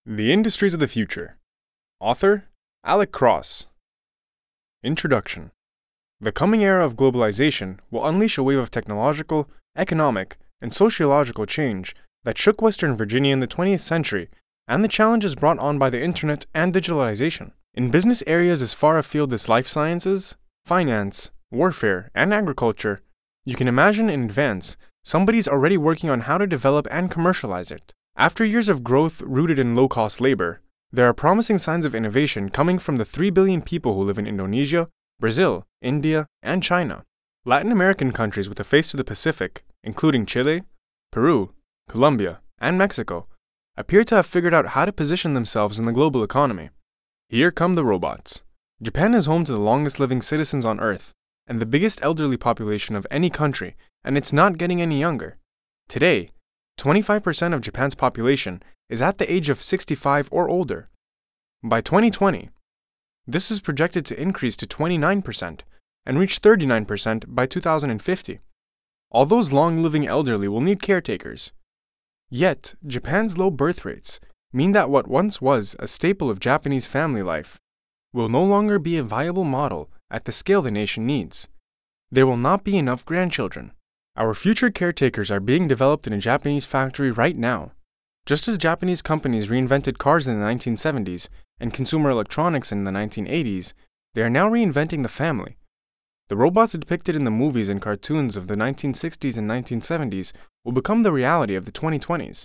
The Industries of the Future. Author, Alec Cross. Introduction. The coming era of globalization will unleash a wave of technological, economic, and sociological change that shook Western Virginia in the 20th century and the challenges brought on by the internet and digitalization. In business areas as far afield as life sciences, finance, warfare, and agriculture, you can imagine in advance somebody's already working on how to develop and commercialize it. After years of growth rooted in low-cost labor, there are promising signs of innovation coming from the 3 billion people who live in Indonesia, Brazil, India, and China. Latin American countries with a face to the Pacific, including Chile, Peru, Colombia, and Mexico, appear to have figured out how to position themselves in the global economy. Here come the robots. Japan is home to the longest living citizens on Earth and the biggest elderly population of any country, and it's not getting any younger. Today, 25% of Japan's population is at the age of 65 or older. By 2020, this is projected to increase to 29% and reach 39% by 2050. All those long-living elderly will need caretakers. Yet, Japan's low birth rates mean that what once was a staple of Japanese family life will no longer be a viable model at the scale the nation needs. There will not be enough grandchildren. Our future caretakers are being developed in a Japanese factory right now. Just as Japanese companies reinvented cars in the 1970s and consumer electronics in the 1980s, they are now reinventing the family. The robots depicted in the movies and cartoons of the 1960s and 1970s will become the reality of the 2020s.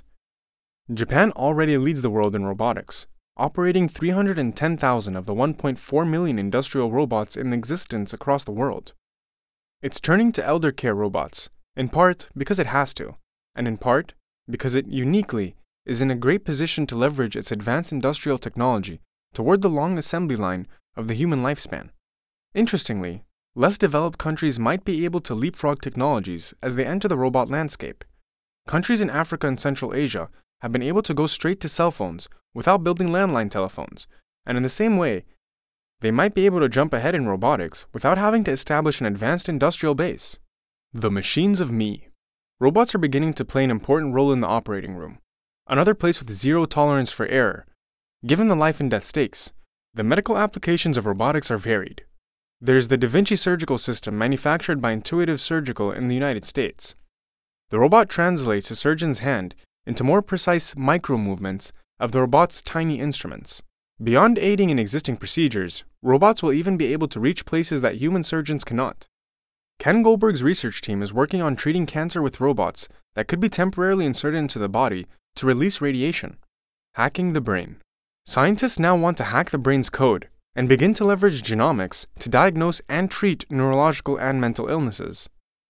Japan already leads the world in robotics, operating 310,000 of the 1.4 million industrial robots in existence across the world. It's turning to elder care robots, in part because it has to, and in part because it uniquely is in a great position to leverage its advanced industrial technology toward the long assembly line of the human lifespan. Interestingly, less developed countries might be able to leapfrog technologies as they enter the robot landscape. Countries in Africa and Central Asia have been able to go straight to cell phones without building landline telephones, and in the same way, they might be able to jump ahead in robotics without having to establish an advanced industrial base. The machines of me. Robots are beginning to play an important role in the operating room, another place with zero tolerance for error. Given the life and death stakes, the medical applications of robotics are varied. There's the Da Vinci surgical system manufactured by Intuitive Surgical in the United States. The robot translates a surgeon's hand into more precise micro-movements of the robot's tiny instruments. Beyond aiding in existing procedures, robots will even be able to reach places that human surgeons cannot. Ken Goldberg's research team is working on treating cancer with robots that could be temporarily inserted into the body to release radiation. Hacking the brain. Scientists now want to hack the brain's code and begin to leverage genomics to diagnose and treat neurological and mental illnesses.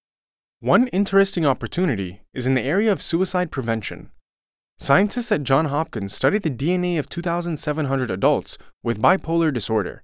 One interesting opportunity is in the area of suicide prevention. Scientists at Johns Hopkins studied the DNA of 2,700 adults with bipolar disorder,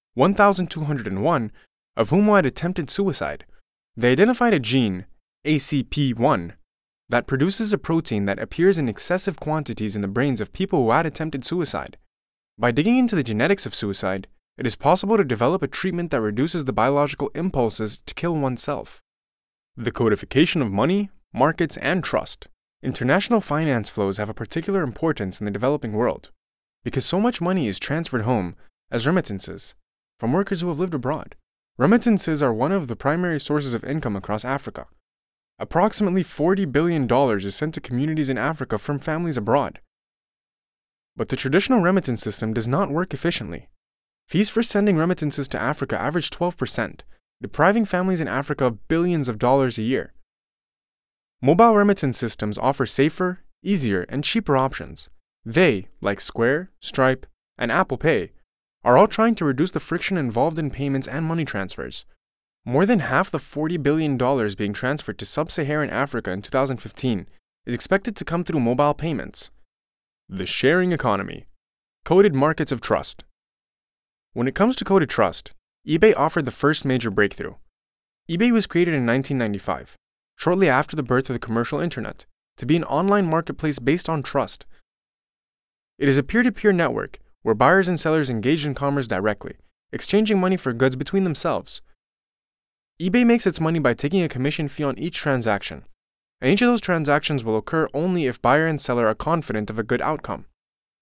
1,201 of whom had attempted suicide. They identified a gene, ACP1, that produces a protein that appears in excessive quantities in the brains of people who had attempted suicide. By digging into the genetics of suicide, it is possible to develop a treatment that reduces the biological impulses to kill oneself. The codification of money, markets, and trust. International finance flows have a particular importance in the developing world, because so much money is transferred home as remittances from workers who have lived abroad. Remittances are one of the primary sources of income across Africa. Approximately $40 billion is sent to communities in Africa from families abroad. But the traditional remittance system does not work efficiently. Fees for sending remittances to Africa average 12%, depriving families in Africa of billions of dollars a year. Mobile remittance systems offer safer, easier, and cheaper options. They, like Square, Stripe, and Apple Pay, are all trying to reduce the friction involved in payments and money transfers. More than half the $40 billion being transferred to sub-Saharan Africa in 2015 is expected to come through mobile payments. The sharing economy. Coded markets of trust. When it comes to coded trust, eBay offered the first major breakthrough. eBay was created in 1995, shortly after the birth of the commercial internet, to be an online marketplace based on trust. It is a peer-to-peer network where buyers and sellers engage in commerce directly, exchanging money for goods between themselves. eBay makes its money by taking a commission fee on each transaction, and each of those transactions will occur only if buyer and seller are confident of a good outcome.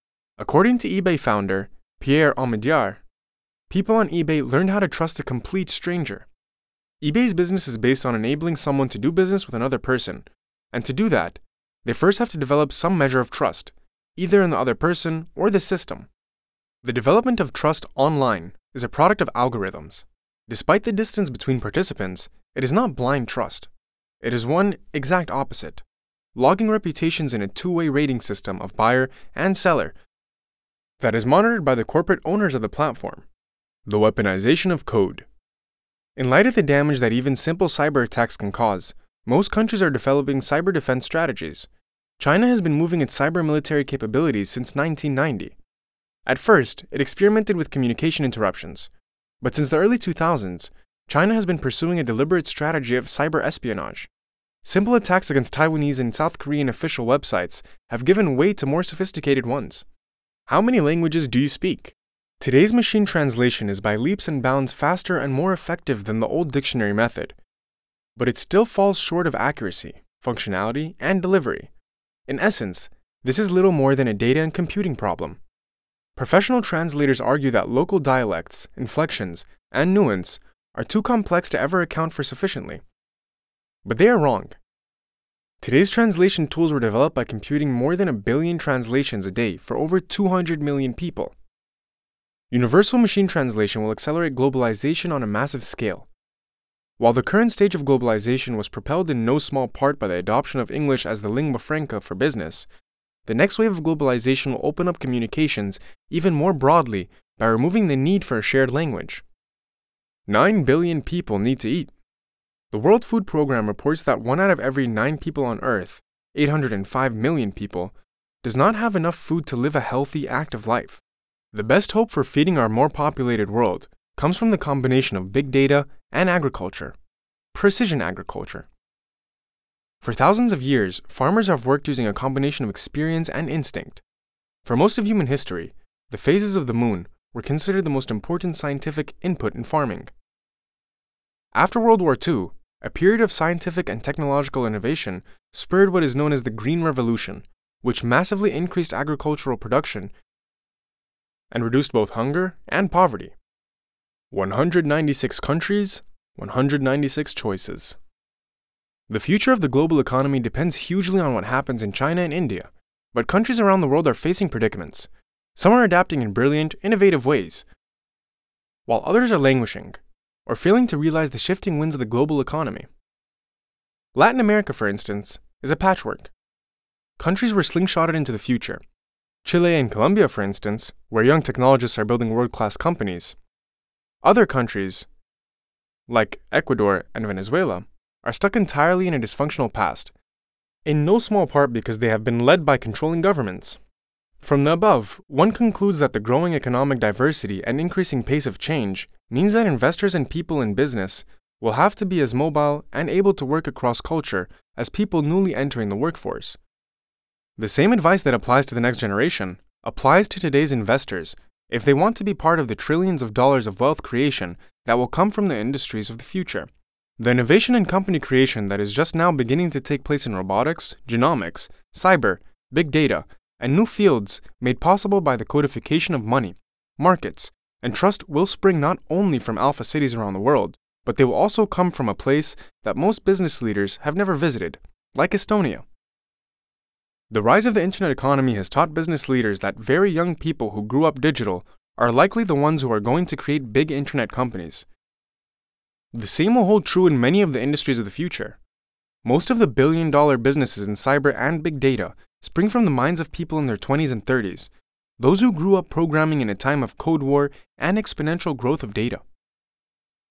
According to eBay founder Pierre Omidyar, people on eBay learned how to trust a complete stranger. eBay's business is based on enabling someone to do business with another person, and to do that, they first have to develop some measure of trust, either in the other person or the system. The development of trust online is a product of algorithms. Despite the distance between participants, it is not blind trust. It is one exact opposite, logging reputations in a two-way rating system of buyer and seller that is monitored by the corporate owners of the platform. The weaponization of code. In light of the damage that even simple cyber attacks can cause, most countries are developing cyber defense strategies. China has been moving its cyber military capabilities since 1990. At first, it experimented with communication interruptions, but since the early 2000s, China has been pursuing a deliberate strategy of cyber espionage. Simple attacks against Taiwanese and South Korean official websites have given way to more sophisticated ones. How many languages do you speak? Today's machine translation is by leaps and bounds faster and more effective than the old dictionary method, but it still falls short of accuracy, functionality, and delivery. In essence, this is little more than a data and computing problem. Professional translators argue that local dialects, inflections, and nuance are too complex to ever account for sufficiently. But they are wrong. Today's translation tools were developed by computing more than 1 billion translations a day for over 200 million people. Universal machine translation will accelerate globalization on a massive scale. While the current stage of globalization was propelled in no small part by the adoption of English as the lingua franca for business, the next wave of globalization will open up communications even more broadly by removing the need for a shared language. 9 billion people need to eat. The World Food Programme reports that 1 out of every 9 people on Earth, 805 million people, does not have enough food to live a healthy, active life. The best hope for feeding our more populated world comes from the combination of big data and agriculture, precision agriculture. For thousands of years, farmers have worked using a combination of experience and instinct. For most of human history, the phases of the moon were considered the most important scientific input in farming. After World War II, a period of scientific and technological innovation spurred what is known as the Green Revolution, which massively increased agricultural production and reduced both hunger and poverty. 196 countries, 196 choices. The future of the global economy depends hugely on what happens in China and India, but countries around the world are facing predicaments. Some are adapting in brilliant, innovative ways, while others are languishing, or failing to realize the shifting winds of the global economy. Latin America, for instance, is a patchwork. Countries were slingshotted into the future. Chile and Colombia, for instance, where young technologists are building world-class companies. Other countries, like Ecuador and Venezuela, are stuck entirely in a dysfunctional past, in no small part because they have been led by controlling governments. From the above, one concludes that the growing economic diversity and increasing pace of change means that investors and people in business will have to be as mobile and able to work across culture as people newly entering the workforce. The same advice that applies to the next generation applies to today's investors if they want to be part of the trillions of dollars of wealth creation that will come from the industries of the future. The innovation and company creation that is just now beginning to take place in robotics, genomics, cyber, big data, and new fields made possible by the codification of money, markets, and trust will spring not only from alpha cities around the world, but they will also come from a place that most business leaders have never visited, like Estonia. The rise of the internet economy has taught business leaders that very young people who grew up digital are likely the ones who are going to create big internet companies. The same will hold true in many of the industries of the future. Most of the billion-dollar businesses in cyber and big data spring from the minds of people in their 20s and 30s, those who grew up programming in a time of Code War and exponential growth of data.